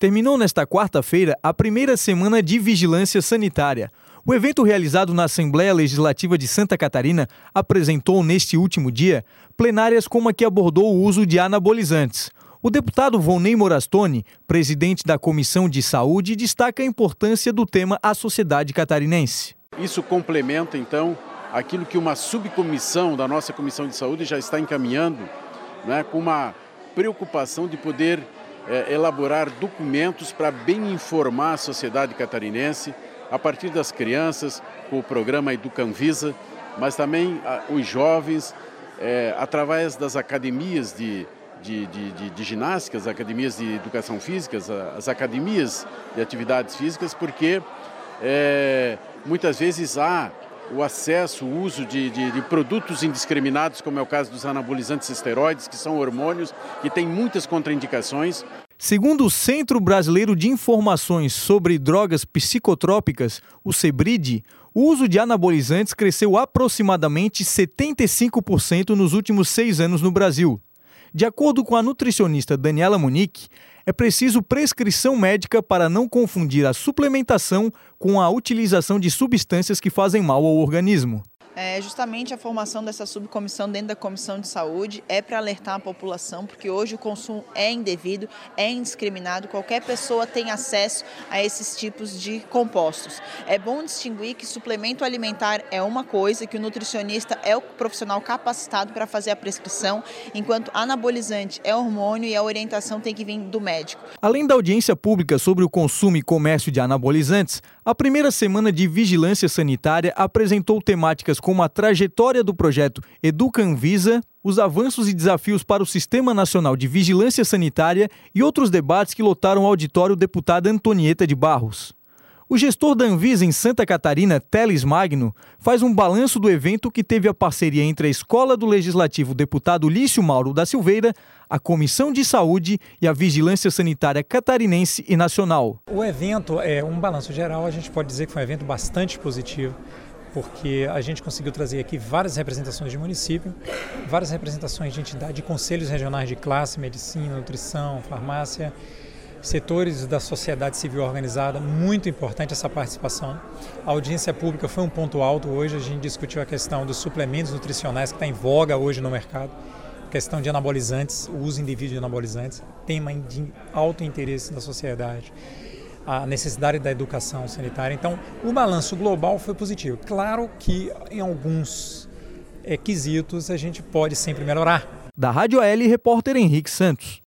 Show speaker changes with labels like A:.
A: Terminou nesta quarta-feira a primeira semana de vigilância sanitária. O evento realizado na Assembleia Legislativa de Santa Catarina apresentou neste último dia plenárias como a que abordou o uso de anabolizantes. O deputado Volney Morastoni, presidente da Comissão de Saúde, destaca a importância do tema à sociedade catarinense.
B: Isso complementa, então, aquilo que uma subcomissão da nossa Comissão de Saúde já está encaminhando, né, com uma preocupação de poder elaborar documentos para bem informar a sociedade catarinense, a partir das crianças, com o programa Educanvisa, mas também os jovens, através das academias de ginástica, as academias de educação física, as academias de atividades físicas, porque muitas vezes há o acesso, o uso de produtos indiscriminados, como é o caso dos anabolizantes esteroides, que são hormônios que têm muitas contraindicações.
A: Segundo o Centro Brasileiro de Informações sobre Drogas Psicotrópicas, o CEBRID, o uso de anabolizantes cresceu aproximadamente 75% nos últimos 6 anos no Brasil. De acordo com a nutricionista Daniela Munique, é preciso prescrição médica para não confundir a suplementação com a utilização de substâncias que fazem mal ao organismo.
C: Justamente a formação dessa subcomissão dentro da Comissão de Saúde é para alertar a população, porque hoje o consumo é indevido, é indiscriminado, qualquer pessoa tem acesso a esses tipos de compostos. É bom distinguir que suplemento alimentar é uma coisa, que o nutricionista é o profissional capacitado para fazer a prescrição, enquanto anabolizante é hormônio e a orientação tem que vir do médico.
A: Além da audiência pública sobre o consumo e comércio de anabolizantes, a primeira semana de vigilância sanitária apresentou temáticas como a trajetória do projeto Educanvisa, os avanços e desafios para o Sistema Nacional de Vigilância Sanitária e outros debates que lotaram o auditório deputada Antonieta de Barros. O gestor da Anvisa em Santa Catarina, Teles Magno, faz um balanço do evento que teve a parceria entre a Escola do Legislativo deputado Lício Mauro da Silveira, a Comissão de Saúde e a Vigilância Sanitária Catarinense e Nacional.
D: O evento é um balanço geral, a gente pode dizer que foi um evento bastante positivo, porque a gente conseguiu trazer aqui várias representações de município, várias representações de entidade, de conselhos regionais de classe, medicina, nutrição, farmácia, setores da sociedade civil organizada, muito importante essa participação. A audiência pública foi um ponto alto hoje, a gente discutiu a questão dos suplementos nutricionais que está em voga hoje no mercado, a questão de anabolizantes, o uso indevido de anabolizantes, tema de alto interesse da sociedade, a necessidade da educação sanitária. Então, o balanço global foi positivo. Claro que em alguns quesitos a gente pode sempre melhorar.
A: Da Rádio AL, repórter Henrique Santos.